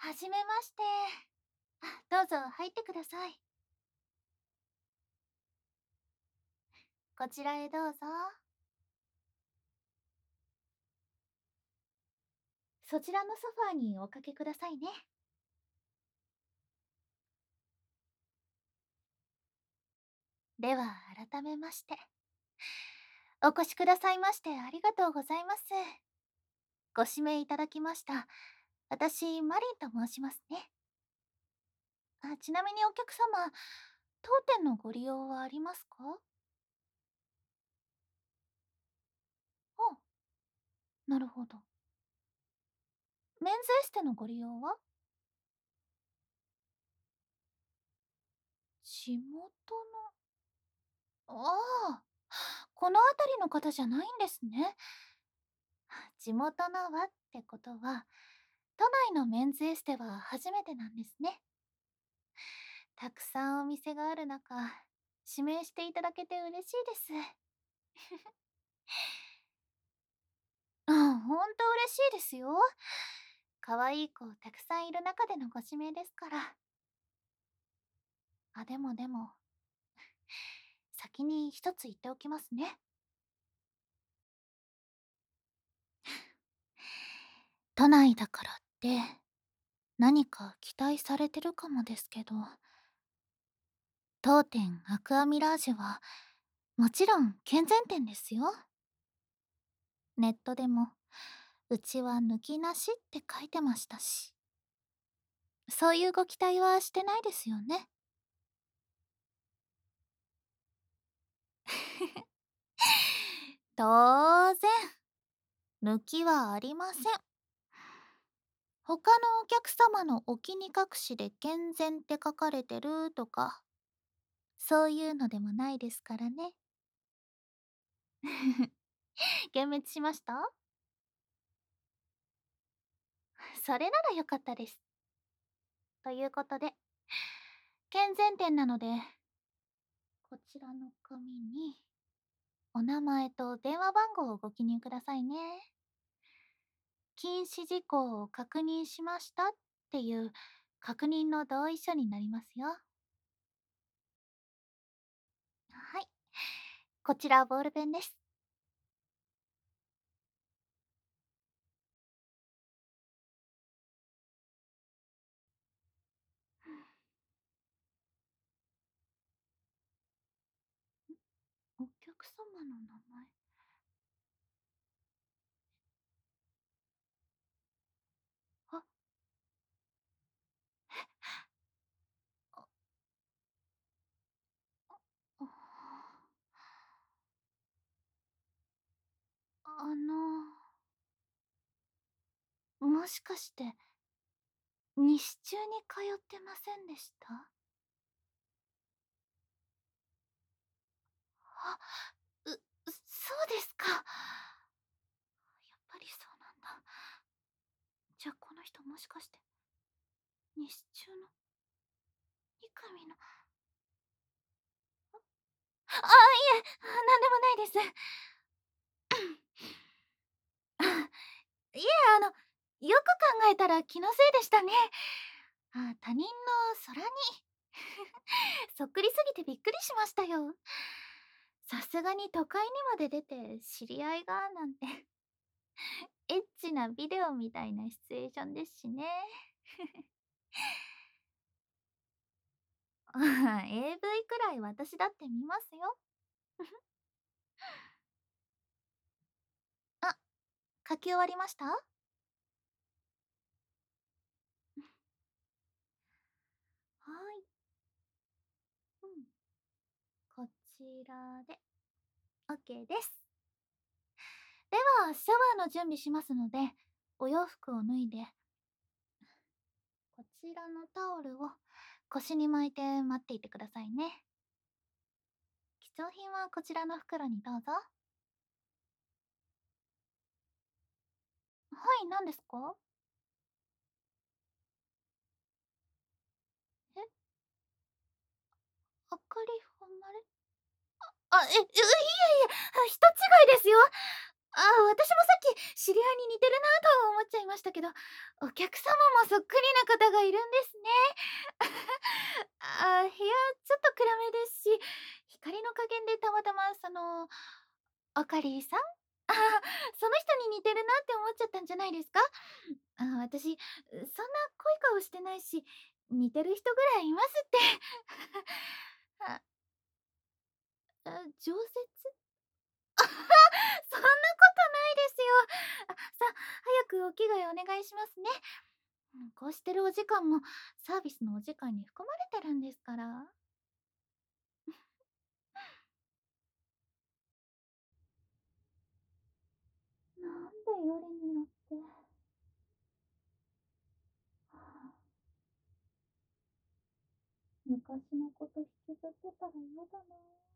はじめまして。どうぞ入ってください。こちらへどうぞ。そちらのソファーにおかけくださいね。では、改めまして。お越しくださいましてありがとうございます。ご指名いただきました。私、マリンと申しますね。ちなみにお客様、当店のご利用はありますか？あ、なるほど。メンズエステのご利用は？地元の。ああ、この辺りの方じゃないんですね。地元の和ってことは、都内のメンズエステは初めてなんですね。たくさんお店がある中、指名していただけて嬉しいです。ほんと嬉しいですよ。可愛い子たくさんいる中でのご指名ですから。でも、先に一つ言っておきますね。都内だからって、何か期待されてるかもですけど、当店アクアミラージュは、もちろん健全店ですよ。ネットでも、うちは抜きなしって書いてましたし。そういうご期待はしてないですよね。当然、抜きはありません。他のお客様のお気に隠しで健全って書かれてるとか、そういうのでもないですからね。幻滅しました？それならよかったです。ということで、健全店なので、こちらの紙に、お名前と電話番号をご記入くださいね。禁止事項を確認しましたっていう確認の同意書になりますよ。はい。こちらボールペンです。お客様の名前。あ、あ、あの、もしかして、西中に通ってませんでした？あ、そうですか。やっぱりそうなんだ。じゃあこの人もしかして、西中の三上の。いえ、なんでもないです。いえ、あの、よく考えたら気のせいでしたね。他人の空に。そっくりすぎてびっくりしましたよ。さすがに都会にまで出て知り合いがなんて。エッチなビデオみたいなシチュエーションですしね。AV くらい私だって見ますよ。あ、書き終わりました？はい。うん。こちらで OK です。では、シャワーの準備しますので、お洋服を脱いで、こちらのタオルを腰に巻いて待っていてくださいね。貴重品はこちらの袋にどうぞ。はい、何ですか？え、あかり誉れ？いえいえ、人違いですよ。 ああ、私もさっき知り合いに似てるなと思っちゃいましたけど、お客様もそっくりな方がいるんですね。ああ、部屋ちょっと暗めですし、光の加減でたまたまあかりさん？ああ、その人に似てるなって思っちゃったんじゃないですか？ああ、私、そんな濃い顔してないし、似てる人ぐらいいますって。あ、常設？そんなことないですよ。早くお着替えお願いしますね。こうしてるお時間もサービスのお時間に含まれてるんですから。なんでよりによって。はあ、昔のこと引きずってたら嫌だな。